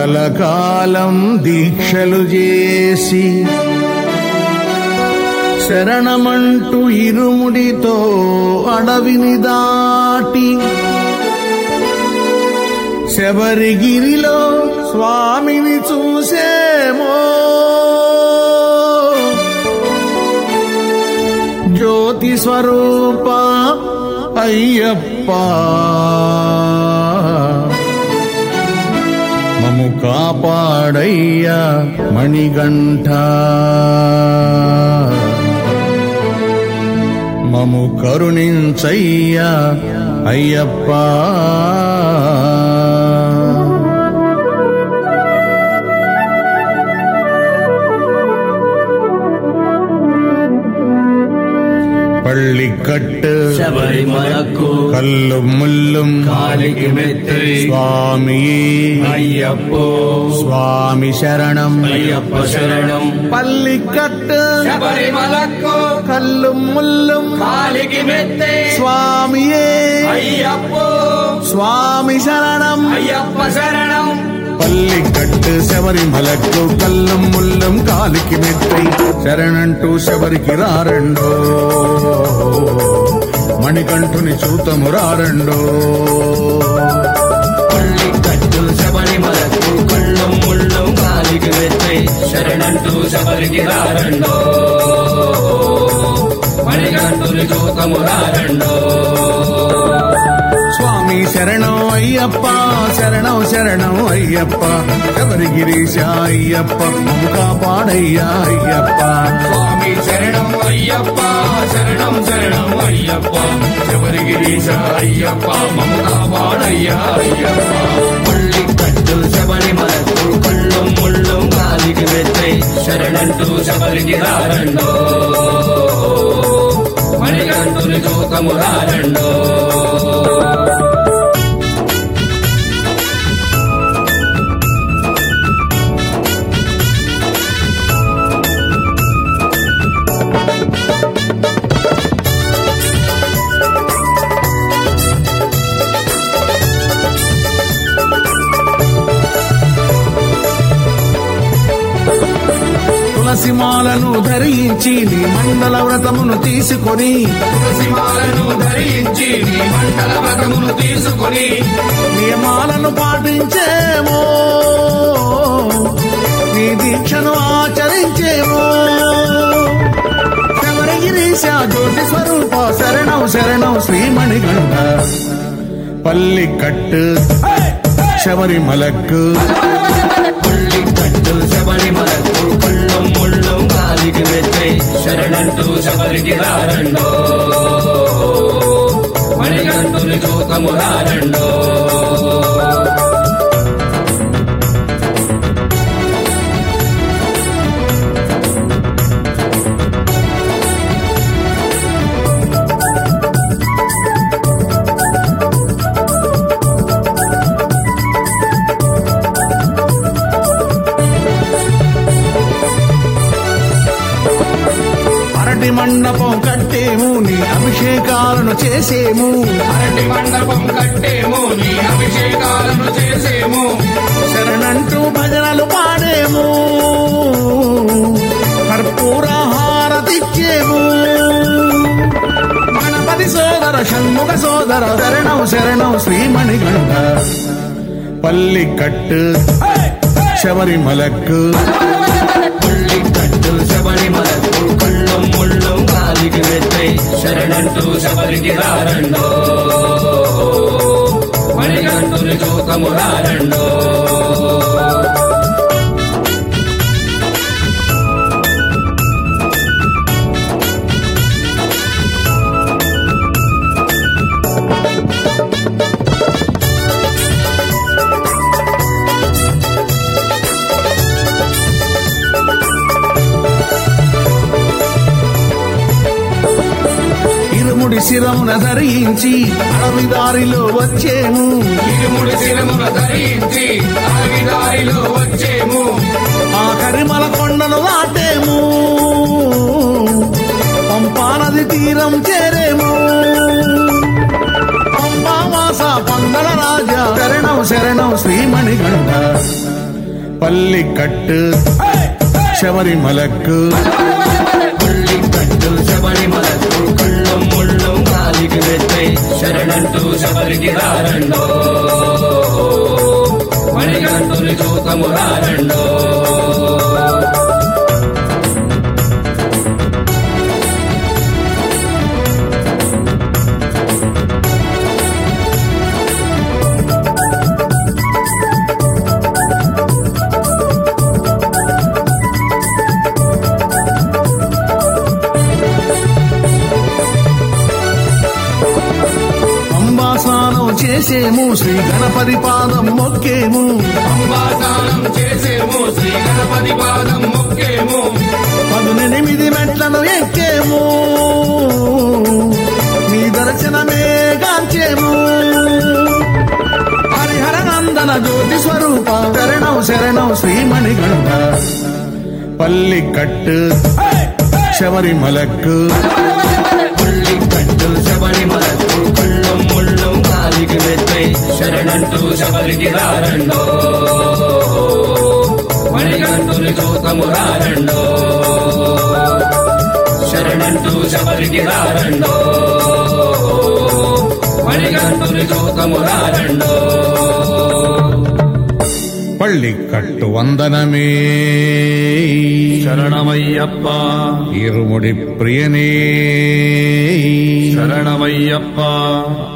కలకాలం దీక్షలు చేసి శరణమంటూ ఇరుముడితో అడవిని దాటి శబరిగిరిలో స్వామిని చూసేమో జ్యోతి స్వరూప అయ్యప్ప మము కాపాడయ్యా మణికంఠ మము కరుణించయ్యా అయ్యప్ప పళ్ళికట్టు శబరిమలకు కల్లుం ముల్లుం కాలికి మెత్తి స్వామి అయ్యప్పో స్వామి శరణం అయ్యప్ప శరణం. పల్లికట్టు శబరిమలకు కల్లుం ముల్లుం కాలికి మెత్తి స్వామియే అయ్యప్పో స్వామి శరణం అయ్యప్ప శరణం. పల్లికట్టు శబరిమలకు కల్లం ముల్లం కాలికి మెత్తై శరణంటూ శబరికి రారండో మణికంఠుని చూతము రారండో. పల్లికట్టు శబరిమలకు కళ్ళం ముళ్ళం కాలికి మెత్తి శరణంటూ శబరికి రారండో మణికంఠుని చూతము రారండో. స్వామి శరణం అయ్యప్ప శరణం శరణం అయ్యప్ప శబరిగిరీశ అయ్యప్ప మమ్ము కాపాడయ్యా అయ్యప్ప. స్వామి శరణం అయ్యప్ప శరణం శరణం అయ్యప్ప శబరిగిరీశ అయ్యప్ప మమ్ము కాపాడయ్యా అయ్యప్ప. పల్లికట్టు శబరిమలకు కళ్ళం ముళ్ళం కాలికి మెత్తి శరణంటూ శబరికి రారండో మణికంఠుని చూతము రారండో. తులసిమాలను ధరించి నీ మండల వ్రతమును తీసుకొని తులసిమాలను ధరించి నీ మండల వ్రతమును తీసుకొని నియమాలను పాటించేమో నీ దీక్షను ఆచరించేమో శబరిగిరీశ జ్యోతి స్వరూప శరణం శరణం శ్రీమణికంఠ. పల్లికట్టు శబరిమలకు పల్లికట్టు శబరిమలకు కళ్ళం ముళ్ళం కాలికి మెత్తి శరణంటూ శబరికి రారండో మణికంఠుని చూతము రారండో. అరటి మండపం కట్టేము నీ అభిషేకాలను చేసేము అరటి మండపం కట్టేము నీ అభిషేకాలను చేసేము శరణంటూ భజనలు పాడేము కర్పూర హారతిచ్చేము గణపతి సోదర షణ్ముఖ సోదర శరణం శరణం శ్రీమణికంఠ. పల్లికట్టు శబరిమలకు పల్లికట్టు శబరిమలకు కళ్ళం ముళ్ళం కాలికి మెత్తి శరణంటూ శబరికి రారండో మణికంఠుని చూతము రారండో. ఇరుముడి శిరమున ధరించి అడవి దారిలో వచ్చేము ఇరుముడి శిరమున ధరించి అడవి దారిలో వచ్చేము ఆ కరిమల కొండను దాటేము పంపా నది తీరం చేరేము. పంపావాస పందల రాజా శరణం శరణం శ్రీమణికంఠ. பள்ளிக்கட்டு ശബരിമലക്ക് புள்ளிக்கட்டு சபரிமலக்கு கள்ளும் முள்ளும் காலிக்கு வெத்தை శరణంటూ శబరికి రారండో మణికంఠుని చూతము రారండో అంబాసానం చేసేము శ్రీ గణపతి పాదం మొక్కేము అంబాదానం చేసేము శ్రీ గణపతి పాదం మొక్కేము 18 మెట్లను ఎక్కేము నీ దర్శనమే గాంచేము హరిహర నందన జ్యోతి స్వరూప శరణం శరణం శ్రీమణికంఠ పల్లికట్టు శబరిమలకు புள்ளிக்கட்டு சபரிமலக்கு கள்ளும் முள்ளும் காலிக்கு வெத்தை శరణంటూ శబరికి రారండో మణికంఠుని చూతము రారండో శరణంటూ శబరికి రారండో మణికంఠుని చూతము రారండో పள்ளிకట్టు వందనమే శరణమయ్యప్ప ఇరుముడి ప్రియనే శరణమయ్యప్ప